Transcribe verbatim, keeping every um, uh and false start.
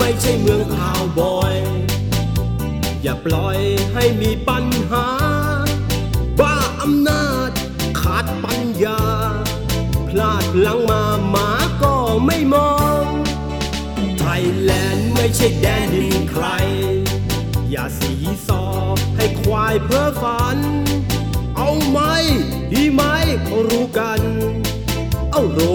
ไม่ใช่เมืองข่าวบอยอย่าปล่อยให้มีปัญหาบ้าอำนาจขาดปัญญาพลาดหลังมาหมาก็ไม่มองไทยแลนด์ไม่ใช่แดนดินใครอย่าสีซอให้ควายเพ้อฝันเอาไหมดีไหมเขารู้กันเอาโร